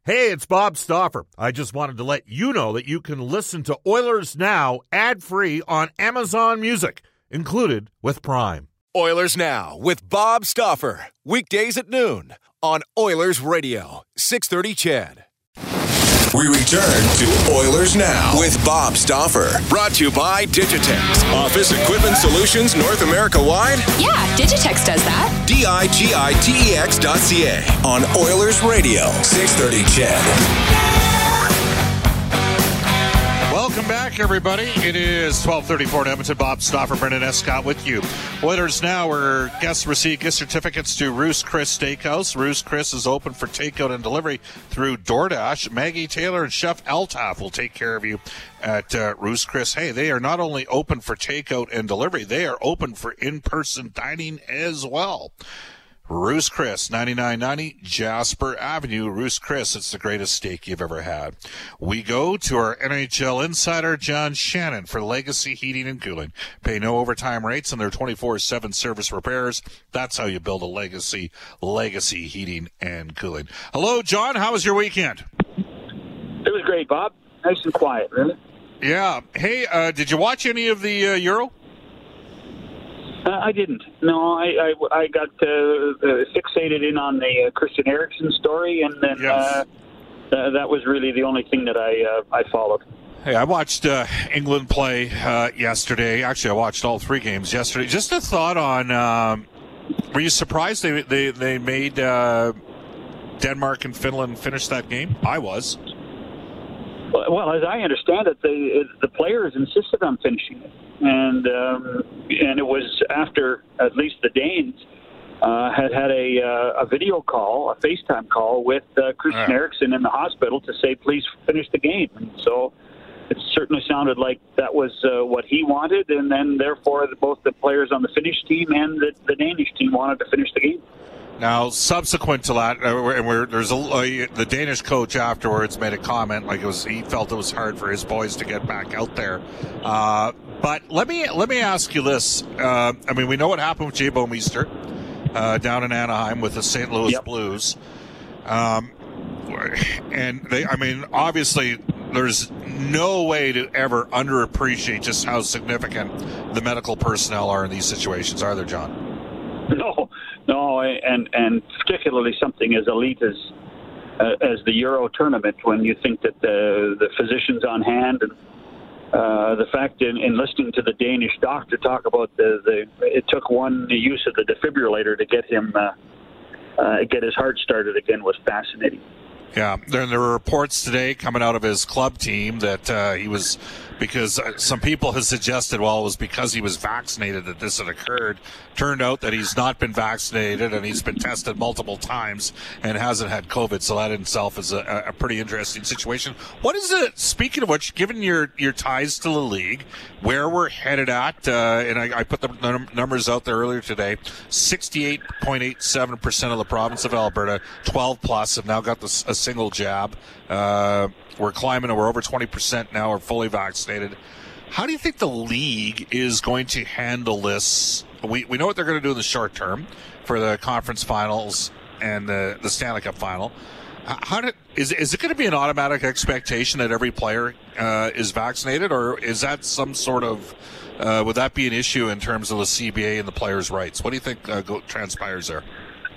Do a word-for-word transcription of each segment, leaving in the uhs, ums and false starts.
Hey, it's Bob Stauffer. I just wanted to let you know that you can listen to Oilers Now ad-free on Amazon Music, included with Prime. Oilers Now with Bob Stauffer. Weekdays at noon on Oilers Radio, six thirty C H E D. We return to Oilers Now with Bob Stauffer. Brought to you by Digitex. Office Equipment Solutions North America wide? Yeah, Digitex does that. D I G I T E X dot C A on Oilers Radio, six thirty C H E D. Welcome back, everybody. It is twelve thirty-four in Edmonton. Bob Stauffer, Brendan Escott with you. Oilers Now, where guests receive gift certificates to Ruth's Chris Steakhouse. Ruth's Chris is open for takeout and delivery through DoorDash. Maggie Taylor and Chef Altaf will take care of you at uh, Ruth's Chris. Hey, they are not only open for takeout and delivery, they are open for in-person dining as well. Ruth's Chris, ninety-nine ninety Jasper Avenue. Ruth's Chris, it's the greatest steak you've ever had. We go to our N H L insider, John Shannon, for Legacy Heating and Cooling. Pay no overtime rates on their twenty-four seven service repairs. That's how you build a legacy, Legacy Heating and Cooling. Hello, John. How was your weekend? It was great, Bob. Nice and quiet, really. Yeah. Hey, uh, did you watch any of the uh, Euro? Uh, I didn't. No, I I, I got uh, uh, fixated in on the uh, Christian Eriksen story, and then Yes. uh, uh, that was really the only thing that I uh, I followed. Hey, I watched uh, England play uh, yesterday. Actually, I watched all three games yesterday. Just a thought on, um, were you surprised they they, they made uh, Denmark and Finland finish that game? I was. Well, well, as I understand it, the the players insisted on finishing it, and um, and it was after at least the Danes uh, had had a uh, a video call, a FaceTime call with uh, Christian Yeah. Eriksen in the hospital to say, please finish the game. And so it certainly sounded like that was uh, what he wanted, and then therefore the, both the players on the Finnish team and the, the Danish team wanted to finish the game. Now, subsequent to that, uh, where, where there's a, uh, the Danish coach afterwards made a comment like it was he felt it was hard for his boys to get back out there. Uh, but let me let me ask you this: uh, I mean, we know what happened with Jay Bouwmeester uh, down in Anaheim with the Saint Louis Yep. Blues, um, and they. I mean, obviously, there's no way to ever underappreciate just how significant the medical personnel are in these situations, are there, John? No, no, and and particularly something as elite as uh, as the Euro tournament, when you think that the the physicians on hand and uh, the fact in, in listening to the Danish doctor talk about the, the it took one use of the defibrillator to get him uh, uh, get his heart started again was fascinating. Yeah, there, there were reports today coming out of his club team that uh, he was, because some people have suggested, well, it was because he was vaccinated that this had occurred. Turned out that he's not been vaccinated and he's been tested multiple times and hasn't had COVID. So that in itself is a, a pretty interesting situation. What is it, speaking of which, given your, your ties to the league, where we're headed at, uh, and I, I put the num- numbers out there earlier today, sixty-eight point eight seven percent of the province of Alberta, twelve plus, have now got this, a single jab. Uh, we're climbing, and we're over twenty percent now are fully vaccinated. How do you think the league is going to handle this? We we know what they're going to do in the short term for the conference finals and the, the Stanley Cup final. How did is is it going to be an automatic expectation that every player uh, is vaccinated, or is that some sort of uh, would that be an issue in terms of the C B A and the players' rights? What do you think uh, go, transpires there?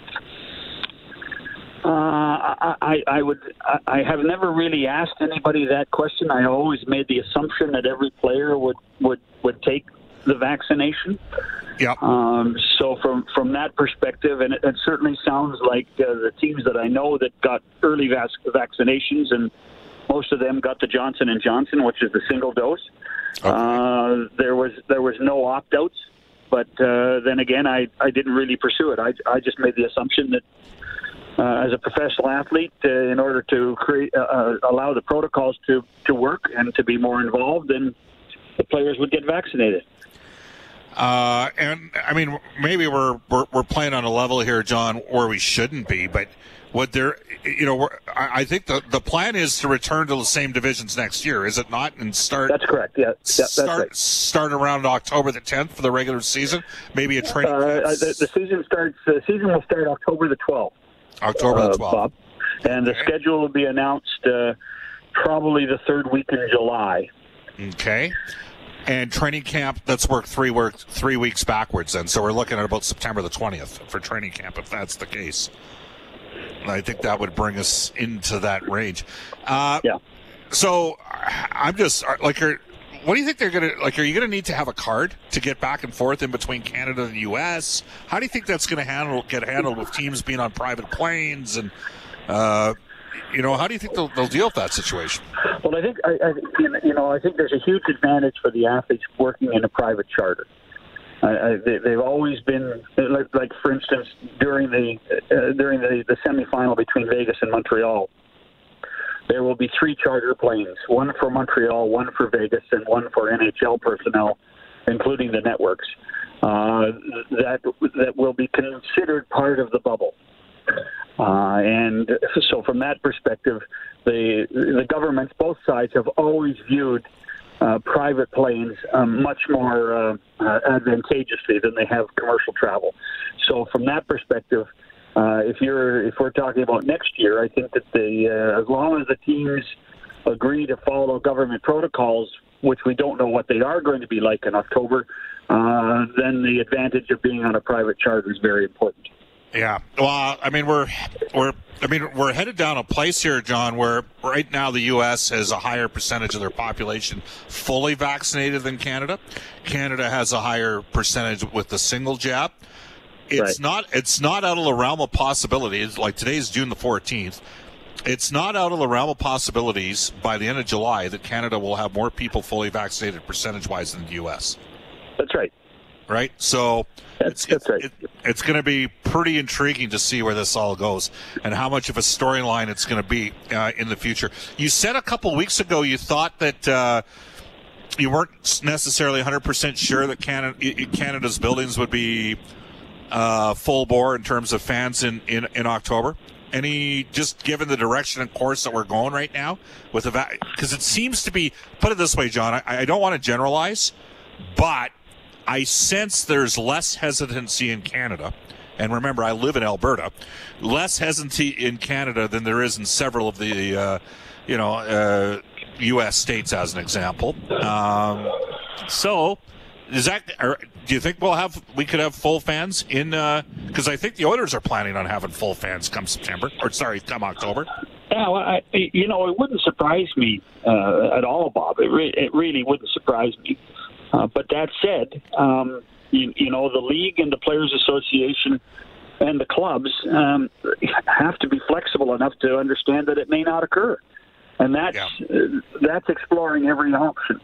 Uh, I, I would. I have never really asked anybody that question. I always made the assumption that every player would would, would take the vaccination. Yeah. Um, so from from that perspective, and it, it certainly sounds like uh, the teams that I know that got early vac- vaccinations, and most of them got the Johnson and Johnson, which is the single dose. Okay. Uh, there was there was no opt-outs, but uh, then again, I, I didn't really pursue it. I I just made the assumption that. Uh, as a professional athlete, uh, in order to create, uh, allow the protocols to, to work and to be more involved, then the players would get vaccinated. Uh, and I mean, maybe we're, we're we're playing on a level here, John, where we shouldn't be. But what there, you know, we're, I, I think the the plan is to return to the same divisions next year, is it not? And start. That's correct. Yeah, yeah that's start right. start around October the tenth for the regular season. Maybe a training. Uh, the, the season starts. The season will start October the twelfth. October the Uh, twelfth. Bob. And the Okay. schedule will be announced uh, probably the third week in July. Okay. And training camp, that's work three work three weeks backwards then. So we're looking at about September the twentieth for training camp, if that's the case. I think that would bring us into that range. Uh, Yeah. So I'm just like, are, what do you think they're going to like? Are you going to need to have a card to get back and forth in between Canada and the U S? How do you think that's going to handle get handled with teams being on private planes and, uh, you know, how do you think they'll, they'll deal with that situation? Well, I think I, I, you know I think there's a huge advantage for the athletes working in a private charter. Uh, I, they, they've always been like, like for instance, during the uh, during the, the semifinal between Vegas and Montreal, there will be three charter planes: one for Montreal, one for Vegas, and one for N H L personnel, including the networks. Uh, that that will be considered part of the bubble. Uh, and so, from that perspective, the the governments, both sides, have always viewed uh, private planes um, much more uh, uh, advantageously than they have commercial travel. So, from that perspective, uh, if you're if we're talking about next year, I think that the uh, as long as the teams agree to follow government protocols, which we don't know what they are going to be like in October, uh, then the advantage of being on a private charter is very important. Yeah, well, I mean, we're we're I mean, we're headed down a place here, John, where right now the U S has a higher percentage of their population fully vaccinated than Canada. Canada has a higher percentage with the single jab. It's Right. not it's not out of the realm of possibilities. Like today's June the fourteenth. It's not out of the realm of possibilities by the end of July that Canada will have more people fully vaccinated percentage-wise than the U S. That's right. Right? So That's, it's, that's it's, right. it, it's going to be pretty intriguing to see where this all goes and how much of a storyline it's going to be uh, in the future. You said a couple weeks ago you thought that uh, you weren't necessarily one hundred percent sure that Canada, Canada's buildings would be uh, full bore in terms of fans in, in, in October. Any, just given the direction and course that we're going right now with the, because it seems to be, put it this way, John, I, I don't want to generalize, but I sense there's less hesitancy in Canada, and remember, I live in Alberta, less hesitancy in Canada than there is in several of the, uh, you know, uh, U S states, as an example. Um, so, is that? Or do you think we'll have? We could have full fans in? Because uh, I think the Oilers are planning on having full fans come September, or sorry, come October. Yeah, well, I, you know, it wouldn't surprise me uh, at all, Bob. It, re- it really wouldn't surprise me. Uh, but that said, um, you, you know, the league and the Players Association and the clubs um, have to be flexible enough to understand that it may not occur, and that's Yeah. uh, that's exploring every option.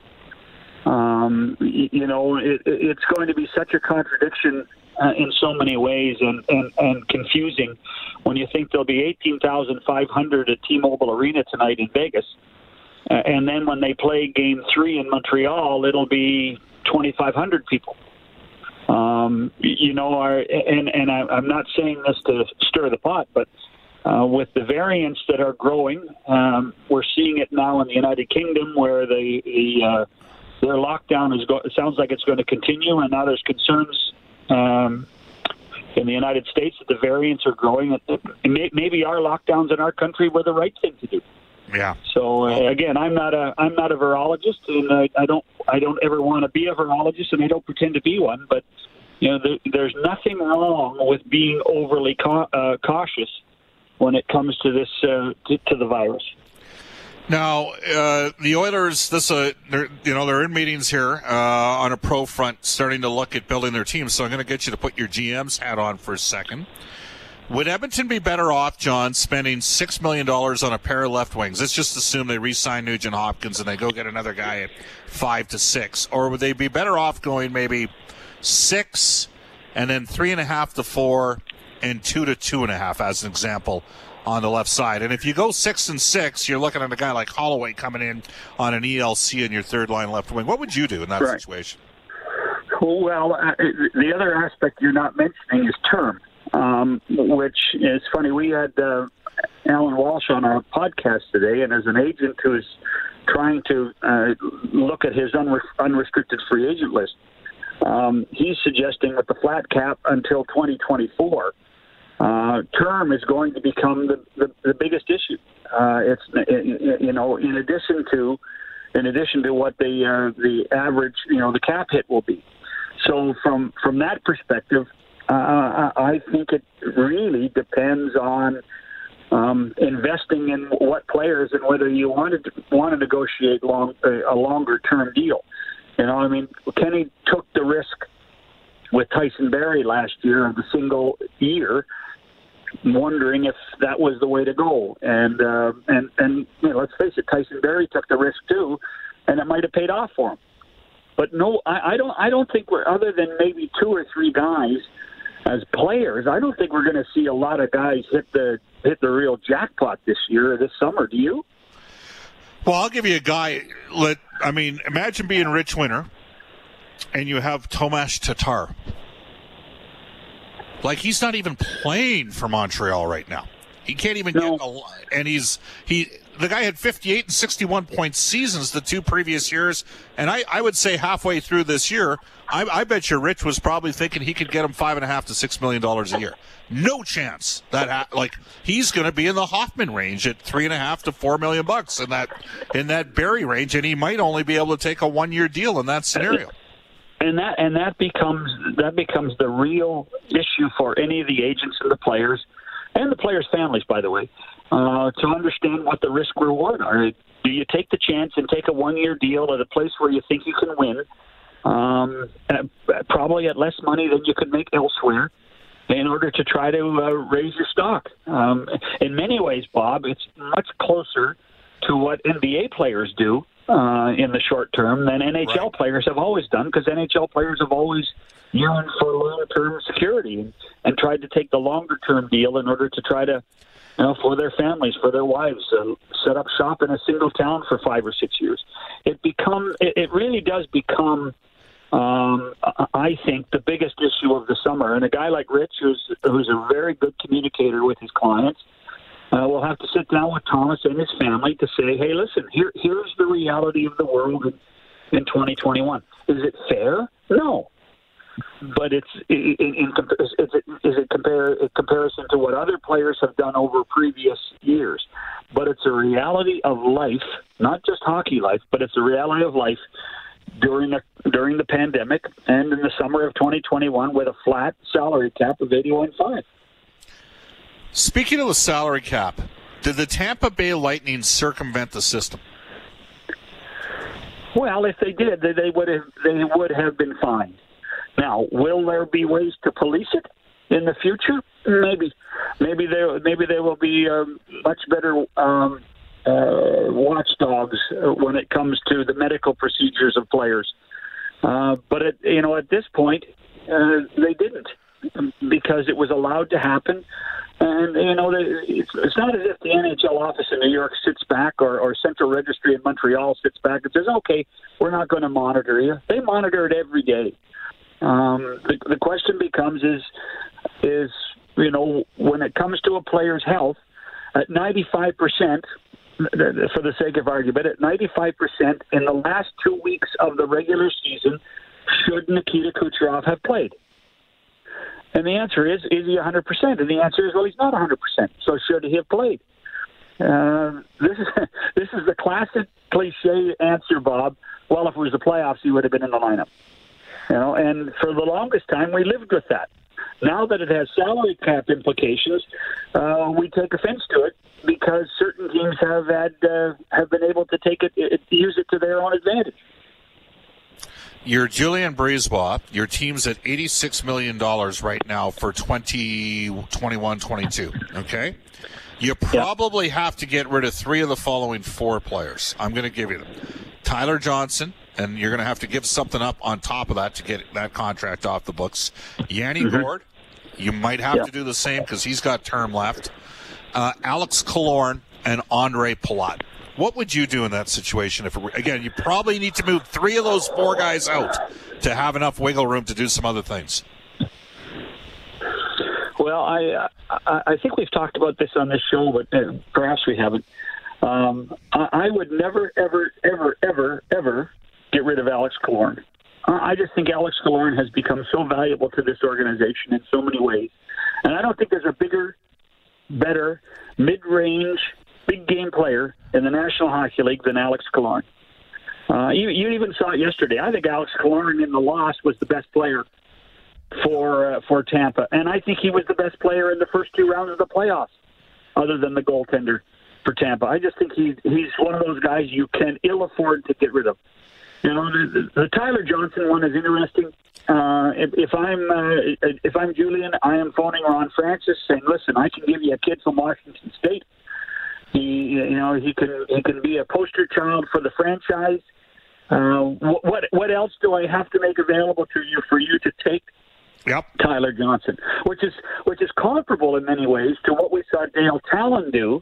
Um, you, you know, it, it's going to be such a contradiction uh, in so many ways, and, and, and confusing when you think there'll be eighteen thousand five hundred at T-Mobile Arena tonight in Vegas. Uh, and then when they play Game Three in Montreal, it'll be twenty-five hundred people. Um, you know, our, and and I, I'm not saying this to stir the pot, but uh, with the variants that are growing, um, we're seeing it now in the United Kingdom, where the, the uh, their lockdown is. Go- it sounds like it's going to continue, and now there's concerns um, in the United States that the variants are growing. Maybe our lockdowns in our country were the right thing to do. Yeah. So uh, again, I'm not a I'm not a virologist, and I, I don't I don't ever want to be a virologist, and I don't pretend to be one. But you know, there, there's nothing wrong with being overly ca- uh, cautious when it comes to this uh, to, to the virus. Now, uh, the Oilers, this, uh, they're, you know, they're in meetings here uh, on a pro front, starting to look at building their team. So I'm going to get you to put your G M's hat on for a second. Would Edmonton be better off, John, spending six million dollars on a pair of left wings? Let's just assume they re-sign Nugent Hopkins and they go get another guy at five to six. Or would they be better off going maybe six and then three and a half to four and two to two and a half, as an example, on the left side? And if you go six and six, you're looking at a guy like Holloway coming in on an E L C in your third line left wing. What would you do in that Right. situation? Well, uh, the other aspect you're not mentioning is term. Um, which is funny. We had uh, Alan Walsh on our podcast today, and as an agent who is trying to uh, look at his unre- unrestricted free agent list, um, he's suggesting with the flat cap until twenty twenty-four uh, term is going to become the, the, the biggest issue. Uh, it's you know, in addition to in addition to what the uh, the average, you know, the cap hit will be. So from from that perspective, uh, I think it really depends on um, investing in what players and whether you wanted to want to negotiate long a longer term deal. You know, I mean, Kenny took the risk with Tyson Barrie last year of the single year, wondering if that was the way to go. And uh, and and you know, let's face it, Tyson Barrie took the risk too, and it might have paid off for him. But no, I, I don't. I don't think we're, other than maybe two or three guys as players, I don't think we're going to see a lot of guys hit the hit the real jackpot this year or this summer. Do you? Well, I'll give you a guy. Let I mean, imagine being Rich Winter, and you have Tomas Tatar. Like, he's not even playing for Montreal right now. He can't even no. get a, and he's he. The guy had fifty-eight and sixty-one point seasons the two previous years, and I, I would say halfway through this year, I, I bet you Rich was probably thinking he could get him five and a half to six million dollars a year. No chance that ha- like he's going to be in the Hoffman range at three and a half to four million bucks in that in that Barrie range, and he might only be able to take a one-year deal in that scenario. And that and that becomes that becomes the real issue for any of the agents and the players, and the players' families, by the way, uh, to understand what the risk reward are. Do you take the chance and take a one-year deal at a place where you think you can win, um, at, probably at less money than you could make elsewhere, in order to try to uh, raise your stock? Um, in many ways, Bob, it's much closer to what N B A players do uh, in the short term than N H L right. players have always done, because N H L players have always yearned for long-term security and, and tried to take the longer-term deal in order to try to, you know, for their families, for their wives, uh, set up shop in a single town for five or six years. It become it, it really does become. Um, I think the biggest issue of the summer, and a guy like Rich, who's who's a very good communicator with his clients, uh, will have to sit down with Thomas and his family to say, "Hey, listen, here here's the reality of the world in, in twenty twenty-one. Is it fair? No, but it's in, in, is it is it compare in comparison to what other players have done over previous years? But it's a reality of life, not just hockey life, but it's a reality of life." During the during the pandemic and in the summer of twenty twenty-one, with a flat salary cap of eighty-one point five. Speaking of the salary cap, did the Tampa Bay Lightning circumvent the system? Well, if they did, they, they would have they would have been fined. Now, will there be ways to police it in the future? Maybe, maybe there maybe there will be um, much better. Um, Uh, watchdogs when it comes to the medical procedures of players, uh, but at, you know, at this point, uh, they didn't, because it was allowed to happen. And you know, they, it's, it's not as if the N H L office in New York sits back, or, or Central Registry in Montreal sits back and says, "Okay, we're not going to monitor you." They monitor it every day. Um, the, the question becomes: is is you know, when it comes to a player's health, at ninety-five percent. For the sake of argument, at ninety-five percent in the last two weeks of the regular season, should Nikita Kucherov have played? And the answer is, is he one hundred percent? And the answer is, well, he's not one hundred percent. So should he have played? Uh, this is this is the classic cliche answer, Bob. Well, if it was the playoffs, he would have been in the lineup. You know, and for the longest time, we lived with that. Now that it has salary cap implications, uh, we take offense to it, because certain teams have had uh, have been able to take it, it, use it to their own advantage. You're Julien Brisebois. Your team's at eighty-six million dollars right now for twenty twenty-one twenty-two, okay? You probably yeah. have to get rid of three of the following four players. I'm going to give you them. Tyler Johnson, and you're going to have to give something up on top of that to get that contract off the books. Yanni mm-hmm. Gourde, you might have yeah. to do the same because he's got term left. Uh, Alex Killorn and Andre Palat. What would you do in that situation? If it, again, you probably need to move three of those four guys out to have enough wiggle room to do some other things. Well, I I, I think we've talked about this on this show, but uh, perhaps we haven't. Um, I, I would never, ever, ever, ever, ever get rid of Alex Killorn. I just think Alex Killorn has become so valuable to this organization in so many ways. And I don't think there's a bigger, better, mid-range, big-game player in the National Hockey League than Alex Killorn. Uh, you, you even saw it yesterday. I think Alex Killorn in the loss was the best player for uh, for Tampa. And I think he was the best player in the first two rounds of the playoffs, other than the goaltender for Tampa. I just think he, he's one of those guys you can ill afford to get rid of. You know, the, the Tyler Johnson one is interesting. Uh, if, if I'm uh, if I'm Julian, I am phoning Ron Francis saying, "Listen, I can give you a kid from Washington State. He, you know, he can he can be a poster child for the franchise. Uh, what what else do I have to make available to you for you to take Yep. Tyler Johnson?" Which is which is comparable in many ways to what we saw Dale Talon do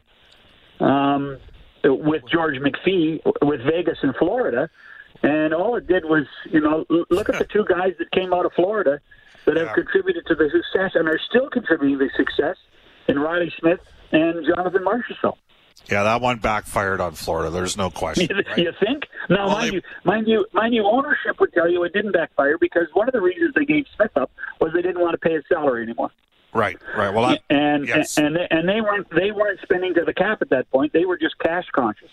um, with George McPhee with Vegas and Florida. And all it did was, you know, look at the two guys that came out of Florida that have yeah. contributed to the success and are still contributing to the success in Riley Smith and Jonathan Marchessault. Yeah, that one backfired on Florida. There's no question. You, right? you think? Now, well, mind they... you, mind you, mind you, ownership would tell you it didn't backfire because one of the reasons they gave Smith up was they didn't want to pay his salary anymore. Right, right. Well, that, and yes. and they, and they weren't they weren't spending to the cap at that point. They were just cash conscious.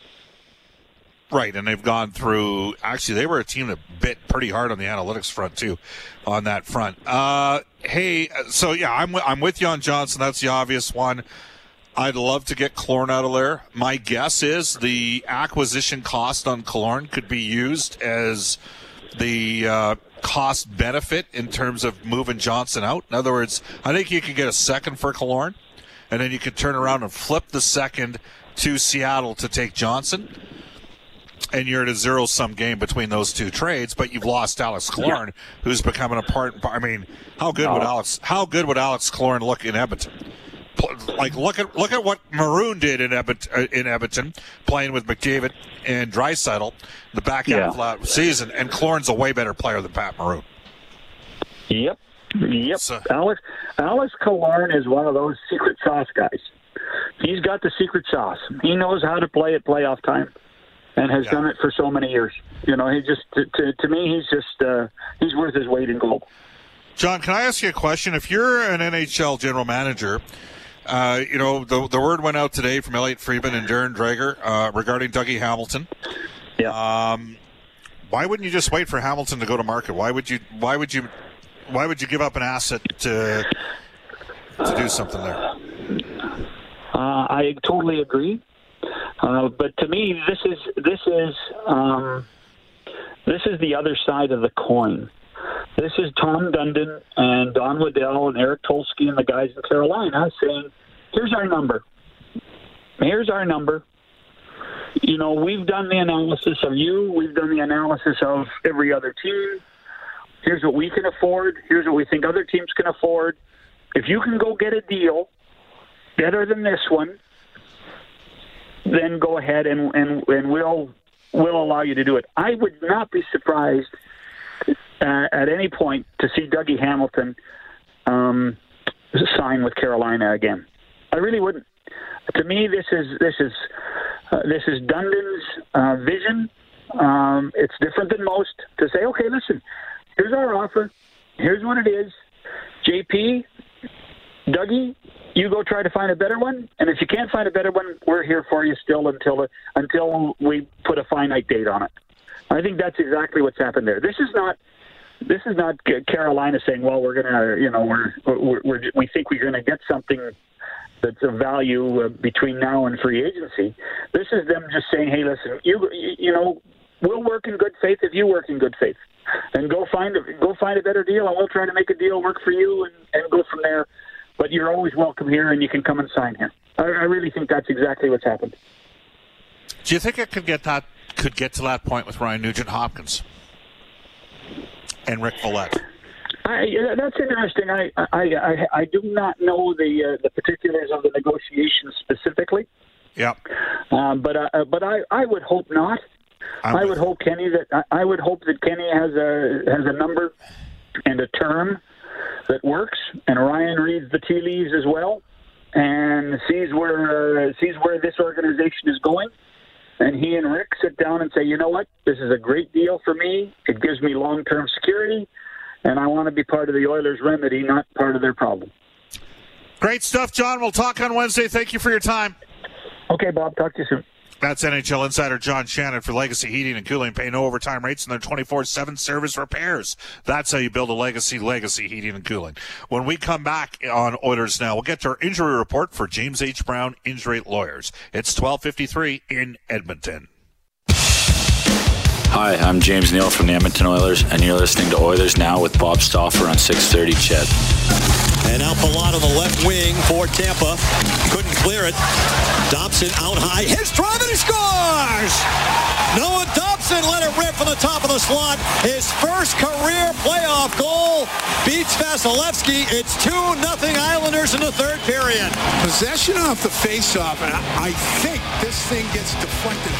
Right, and they've gone through. Actually, they were a team that bit pretty hard on the analytics front too, on that front. Uh, hey, so yeah, I'm I'm with you on Johnson. That's the obvious one. I'd love to get Killorn out of there. My guess is the acquisition cost on Killorn could be used as the uh, cost benefit in terms of moving Johnson out. In other words, I think you could get a second for Killorn, and then you could turn around and flip the second to Seattle to take Johnson. And you're at a zero-sum game between those two trades, but you've lost Alex Killorn, yeah. who's becoming a part. I mean, how good oh. would Alex? How good would Alex Killorn look in Edmonton? Like, look at look at what Maroon did in Edmonton, in Edmonton, playing with McDavid and Draisaitl the back end yeah. of last season, and Killorn's a way better player than Pat Maroon. Yep, yep. So, Alex Alex Killorn is one of those secret sauce guys. He's got the secret sauce. He knows how to play at playoff time. And has yeah. done it for so many years. You know, he just to, to, to me, he's just uh, he's worth his weight in gold. John, can I ask you a question? If you're an N H L general manager, uh, you know the the word went out today from Elliot Friedman and Darren Dreger uh, regarding Dougie Hamilton. Yeah. Um, why wouldn't you just wait for Hamilton to go to market? Why would you? Why would you? Why would you give up an asset to to do something there? Uh, I totally agree. Uh, but to me, this is this is um, this is the other side of the coin. This is Tom Dundon and Don Waddell and Eric Tolsky and the guys in Carolina saying, "Here's our number. Here's our number. You know, we've done the analysis of you. We've done the analysis of every other team. Here's what we can afford. Here's what we think other teams can afford. If you can go get a deal better than this one, then go ahead and, and, and we'll we'll allow you to do it." I would not be surprised uh, at any point to see Dougie Hamilton um, sign with Carolina again. I really wouldn't. To me, this is this is uh, this is Dundon's uh, vision. Um, it's different than most to say, "Okay, listen, here's our offer. Here's what it is. J P, Dougie, you go try to find a better one, and if you can't find a better one, we're here for you still until until we put a finite date on it." I think that's exactly what's happened there. This is not this is not Carolina saying, "Well, we're gonna, you know, we're, we're, we're we think we're gonna get something that's of value uh, between now and free agency." This is them just saying, "Hey, listen, you you know, we'll work in good faith if you work in good faith, and go find a, go find a better deal, and we'll try to make a deal work for you, and, and go from there. But you're always welcome here, and you can come and sign here." I, I really think that's exactly what's happened. Do you think it could get that could get to that point with Ryan Nugent-Hopkins and Rick Vallette? I, that's interesting. I, I I I do not know the uh, the particulars of the negotiations specifically. Yeah. Um, but uh, but I, I would hope not. I'm I would hope Kenny that I would hope that Kenny has a has a number and a term that works, and Ryan reads the tea leaves as well, and sees where uh, sees where this organization is going, and he and Rick sit down and say, "You know what? This is a great deal for me. It gives me long-term security, and I want to be part of the Oilers' remedy, not part of their problem." Great stuff, John. We'll talk on Wednesday. Thank you for your time. Okay, Bob. Talk to you soon. That's N H L insider John Shannon for Legacy Heating and Cooling. Pay no overtime rates in their twenty-four seven service repairs. That's how you build a legacy, Legacy Heating and Cooling. When we come back on Oilers Now, we'll get to our injury report for James H. Brown Injury Lawyers. It's twelve fifty-three in Edmonton. Hi, I'm James Neal from the Edmonton Oilers, and you're listening to Oilers Now with Bob Stauffer on six thirty C H E D. And now Palat on the left wing for Tampa. Couldn't clear it. Dobson out high. Hits drive and he scores! Noah Dobson let it rip from the top of the slot. His first career playoff goal beats Vasilevsky. It's two nothing Islanders in the third period. Possession off the faceoff, and I think this thing gets deflected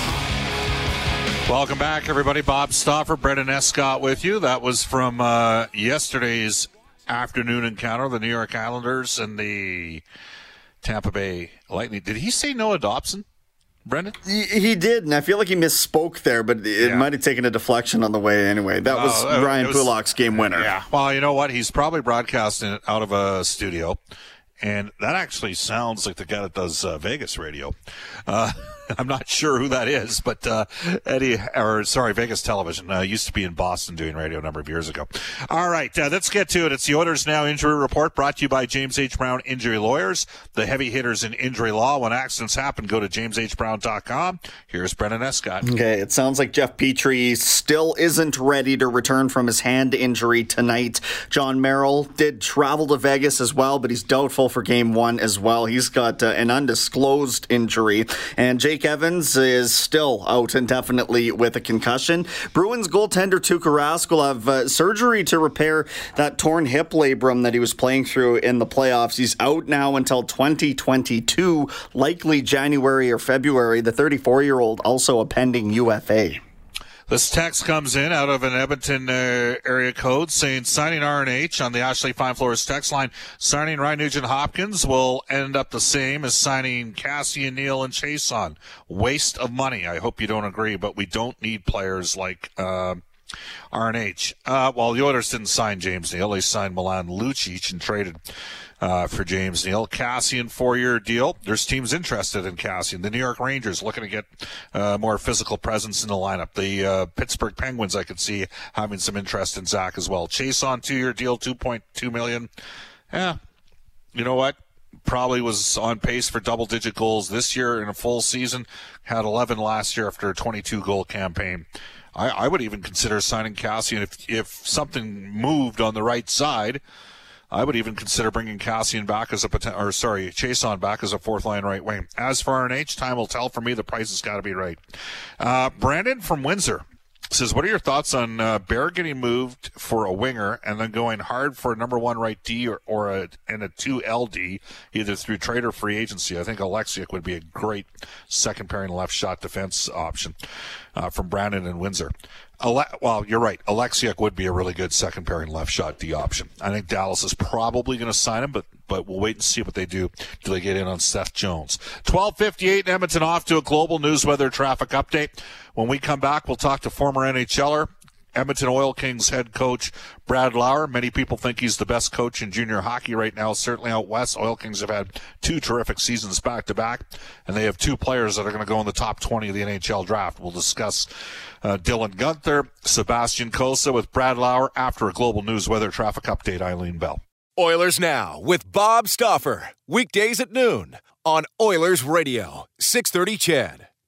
high. Welcome back, everybody. Bob Stauffer, Brendan Escott with you. That was from uh, yesterday's afternoon encounter, the New York Islanders and the Tampa Bay Lightning. Did he say Noah Dobson, Brendan? He, he did, and I feel like he misspoke there, but it yeah. might have taken a deflection on the way anyway. That oh, was it, Ryan it was, Pulak's game winner. Yeah. Well, you know what? He's probably broadcasting it out of a studio, and that actually sounds like the guy that does uh, Vegas radio. Uh, I'm not sure who that is, but uh, Eddie, or sorry, Vegas Television uh, used to be in Boston doing radio a number of years ago. All right, uh, let's get to it. It's the Oilers Now Injury Report brought to you by James H. Brown Injury Lawyers, the heavy hitters in injury law. When accidents happen, go to james h brown dot com. Here's Brendan Escott. Okay, it sounds like Jeff Petrie still isn't ready to return from his hand injury tonight. John Merrill did travel to Vegas as well, but he's doubtful for game one as well. He's got uh, an undisclosed injury, and Jake Evans is still out indefinitely with a concussion. Bruins goaltender Tuukka Rask will have uh, surgery to repair that torn hip labrum that he was playing through in the playoffs. He's out now until twenty twenty-two, likely January or February. The thirty-four-year-old also a pending U F A. This text comes in out of an Edmonton uh, area code saying signing R and H on the Ashley Fine Floors text line. Signing Ryan Nugent-Hopkins will end up the same as signing Cassian, Neal, and Chason. Waste of money. I hope you don't agree, but we don't need players like uh, R and H. Uh, well, the Oilers didn't sign James Neal. They signed Milan Lucic and traded Uh, for James Neal. Cassian, four-year deal. There's teams interested in Cassian. The New York Rangers looking to get uh, more physical presence in the lineup. The uh, Pittsburgh Penguins, I could see having some interest in Zach as well. Chase on two-year deal, two point two million dollars. Yeah, you know what? Probably was on pace for double-digit goals this year in a full season. Had eleven last year after a twenty-two goal campaign. I, I would even consider signing Cassian if if something moved on the right side. I would even consider bringing Cassian back as a poten- or sorry, Chason back as a fourth line right wing. As for R and H, time will tell. For me, the price has got to be right. Uh, Brandon from Windsor says, what are your thoughts on uh, Bear getting moved for a winger and then going hard for a number one right D or, or a, and a two L D, either through trade or free agency? I think Alexiuk would be a great second pairing left shot defense option uh, from Brandon and Windsor. Ale- well, you're right. Alexiuk would be a really good second pairing left shot D option. I think Dallas is probably going to sign him, but but we'll wait and see what they do. Do they get in on Seth Jones? twelve fifty-eight in Edmonton, off to a global news weather traffic update. When we come back, we'll talk to former N H L er, Edmonton Oil Kings head coach Brad Lauer. Many people think he's the best coach in junior hockey right now, certainly out west. Oil Kings have had two terrific seasons back-to-back, and they have two players that are going to go in the top twenty of the N H L draft. We'll discuss uh, Dylan Guenther, Sebastian Cossa with Brad Lauer after a global news weather traffic update. Eileen Bell. Oilers Now with Bob Stauffer. Weekdays at noon on Oilers Radio, six thirty C H E D.